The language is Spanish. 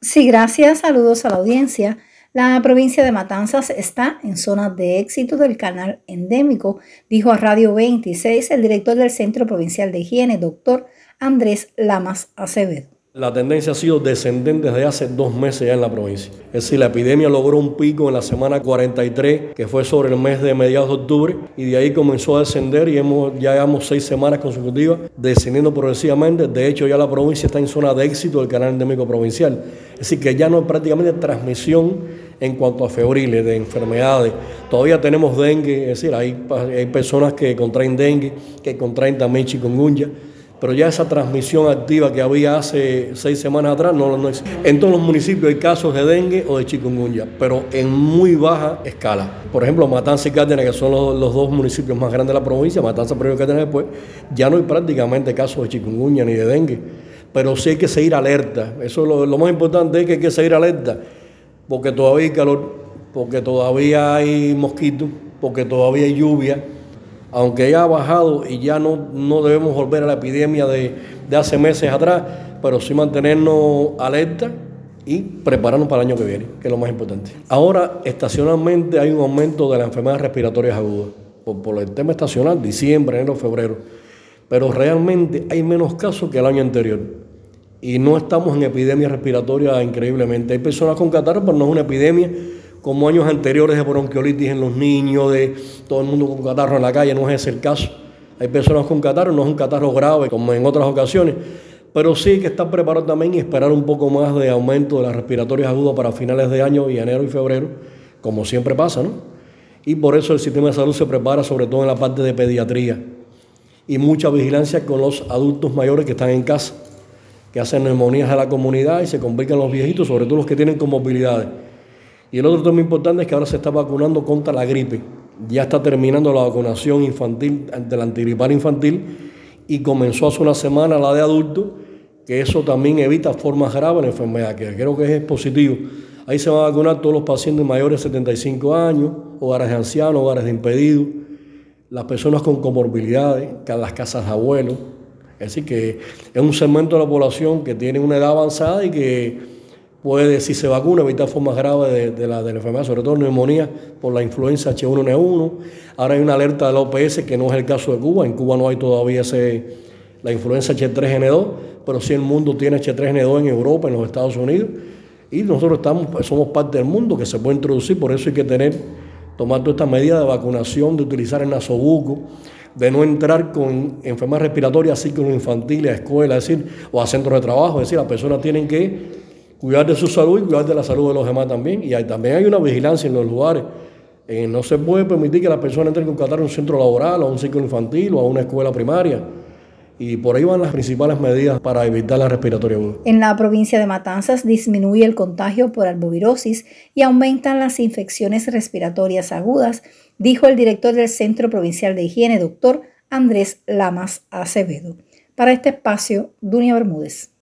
Sí, gracias. Saludos a la audiencia. La provincia de Matanzas está en zona de éxito del canal endémico, dijo a Radio 26 el director del Centro Provincial de Higiene, doctor Andrés Lamas Acevedo. La tendencia ha sido descendente desde hace 2 meses ya en la provincia. Es decir, la epidemia logró un pico en la semana 43, que fue sobre el mes de mediados de octubre, y de ahí comenzó a descender y ya llevamos 6 semanas consecutivas descendiendo progresivamente. De hecho, ya la provincia está en zona de éxito del canal endémico provincial. Es decir, que ya no hay prácticamente transmisión en cuanto a febriles, de enfermedades. Todavía tenemos dengue, es decir, hay personas que contraen dengue, que contraen también chikungunya, pero ya esa transmisión activa que había hace 6 semanas atrás no existe. En todos los municipios hay casos de dengue o de chikungunya, pero en muy baja escala. Por ejemplo, Matanza y Cárdenas, que son los dos municipios más grandes de la provincia, Matanza primero y Cárdenas después, ya no hay prácticamente casos de chikungunya ni de dengue, pero sí hay que seguir alerta. Eso es lo más importante, es que hay que seguir alerta, porque todavía hay calor, porque todavía hay mosquitos, porque todavía hay lluvia. Aunque ya ha bajado y ya no debemos volver a la epidemia de hace meses atrás, pero sí mantenernos alerta y prepararnos para el año que viene, que es lo más importante. Ahora, estacionalmente hay un aumento de las enfermedades respiratorias agudas, por el tema estacional, diciembre, enero, febrero, pero realmente hay menos casos que el año anterior. Y no estamos en epidemia respiratoria increíblemente. Hay personas con catarro, pero no es una epidemia como años anteriores de bronquiolitis en los niños, de todo el mundo con catarro en la calle, no es ese el caso. Hay personas con catarro, no es un catarro grave como en otras ocasiones, pero sí hay que estar preparado también y esperar un poco más de aumento de las respiratorias agudas para finales de año y enero y febrero, como siempre pasa, ¿no? Y por eso el sistema de salud se prepara sobre todo en la parte de pediatría y mucha vigilancia con los adultos mayores que están en casa, que hacen neumonías a la comunidad y se complican los viejitos, sobre todo los que tienen comorbilidades. Y el otro tema importante es que ahora se está vacunando contra la gripe. Ya está terminando la vacunación infantil, de la antigripal infantil, y comenzó hace una semana la de adultos, que eso también evita formas graves de la enfermedad, que creo que es positivo. Ahí se van a vacunar todos los pacientes mayores de 75 años, hogares de ancianos, hogares de impedidos, las personas con comorbilidades, las casas de abuelos. Es decir, que es un segmento de la población que tiene una edad avanzada y que puede, si se vacuna, evitar formas graves de la enfermedad, sobre todo neumonía por la influenza H1N1. Ahora hay una alerta de la OPS, que no es el caso de Cuba. En Cuba no hay todavía la influenza H3N2, pero sí el mundo tiene H3N2 en Europa, en los Estados Unidos. Y nosotros somos parte del mundo que se puede introducir, por eso hay que tomar todas estas medidas de vacunación, de utilizar el nasobuco, de no entrar con enfermedades respiratorias, ciclos infantiles, a escuelas, o a centros de trabajo. Es decir, las personas tienen que cuidar de su salud y cuidar de la salud de los demás también. Y también hay una vigilancia en los lugares. No se puede permitir que las personas entren con catarro a un centro laboral, o a un ciclo infantil, o a una escuela primaria. Y por ahí van las principales medidas para evitar la respiratoria aguda. En la provincia de Matanzas disminuye el contagio por arbovirosis y aumentan las infecciones respiratorias agudas, dijo el director del Centro Provincial de Higiene, doctor Andrés Lamas Acevedo. Para este espacio, Dunia Bermúdez.